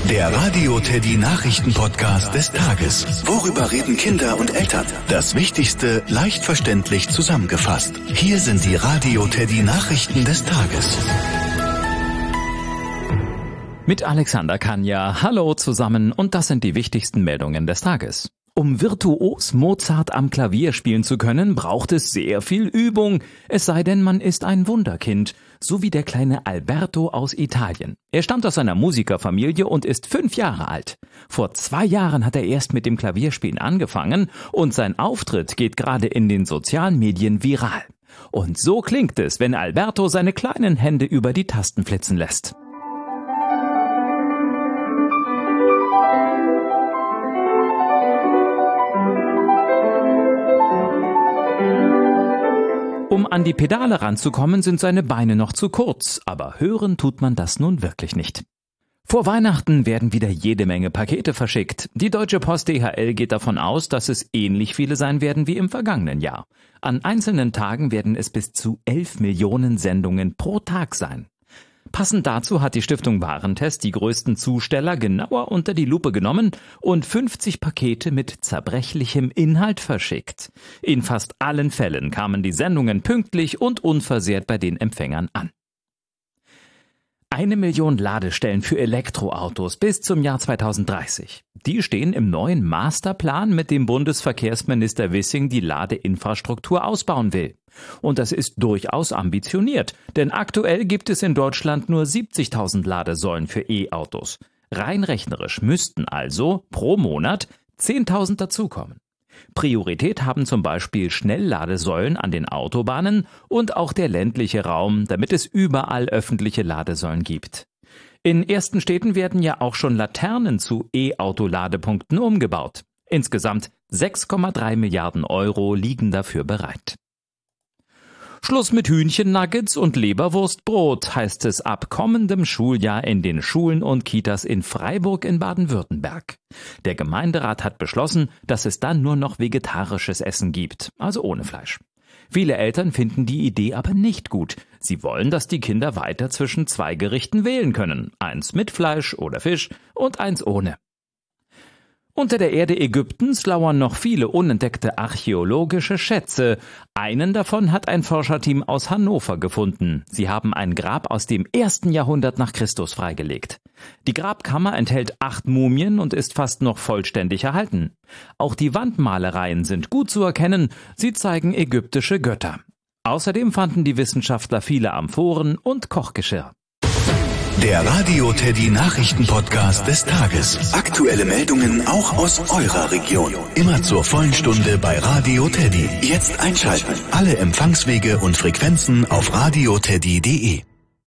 Der Radio Teddy Nachrichten-Podcast des Tages. Worüber reden Kinder und Eltern? Das Wichtigste leicht verständlich zusammengefasst. Hier sind die Radio Teddy Nachrichten des Tages. Mit Alexander Kanja. Hallo zusammen und das sind die wichtigsten Meldungen des Tages. Um virtuos Mozart am Klavier spielen zu können, braucht es sehr viel Übung. Es sei denn, man ist ein Wunderkind, so wie der kleine Alberto aus Italien. Er stammt aus einer Musikerfamilie und ist 5 Jahre alt. Vor 2 Jahren hat er erst mit dem Klavierspielen angefangen und sein Auftritt geht gerade in den sozialen Medien viral. Und so klingt es, wenn Alberto seine kleinen Hände über die Tasten flitzen lässt. Um an die Pedale ranzukommen, sind seine Beine noch zu kurz, aber hören tut man das nun wirklich nicht. Vor Weihnachten werden wieder jede Menge Pakete verschickt. Die Deutsche Post DHL geht davon aus, dass es ähnlich viele sein werden wie im vergangenen Jahr. An einzelnen Tagen werden es bis zu 11 Millionen Sendungen pro Tag sein. Passend dazu hat die Stiftung Warentest die größten Zusteller genauer unter die Lupe genommen und 50 Pakete mit zerbrechlichem Inhalt verschickt. In fast allen Fällen kamen die Sendungen pünktlich und unversehrt bei den Empfängern an. 1 Million Ladestellen für Elektroautos bis zum Jahr 2030. Die stehen im neuen Masterplan, mit dem Bundesverkehrsminister Wissing die Ladeinfrastruktur ausbauen will. Und das ist durchaus ambitioniert, denn aktuell gibt es in Deutschland nur 70.000 Ladesäulen für E-Autos. Rein rechnerisch müssten also pro Monat 10.000 dazukommen. Priorität haben zum Beispiel Schnellladesäulen an den Autobahnen und auch der ländliche Raum, damit es überall öffentliche Ladesäulen gibt. In ersten Städten werden ja auch schon Laternen zu E-Auto-Ladepunkten umgebaut. Insgesamt 6,3 Milliarden Euro liegen dafür bereit. Schluss mit Hühnchennuggets und Leberwurstbrot, heißt es ab kommendem Schuljahr in den Schulen und Kitas in Freiburg in Baden-Württemberg. Der Gemeinderat hat beschlossen, dass es dann nur noch vegetarisches Essen gibt, also ohne Fleisch. Viele Eltern finden die Idee aber nicht gut. Sie wollen, dass die Kinder weiter zwischen 2 Gerichten wählen können, eins mit Fleisch oder Fisch und eins ohne. Unter der Erde Ägyptens lauern noch viele unentdeckte archäologische Schätze. Einen davon hat ein Forscherteam aus Hannover gefunden. Sie haben ein Grab aus dem 1. Jahrhundert nach Christus freigelegt. Die Grabkammer enthält 8 Mumien und ist fast noch vollständig erhalten. Auch die Wandmalereien sind gut zu erkennen. Sie zeigen ägyptische Götter. Außerdem fanden die Wissenschaftler viele Amphoren und Kochgeschirr. Der Radio Teddy Nachrichten-Podcast des Tages. Aktuelle Meldungen auch aus eurer Region. Immer zur vollen Stunde bei Radio Teddy. Jetzt einschalten. Alle Empfangswege und Frequenzen auf radioteddy.de.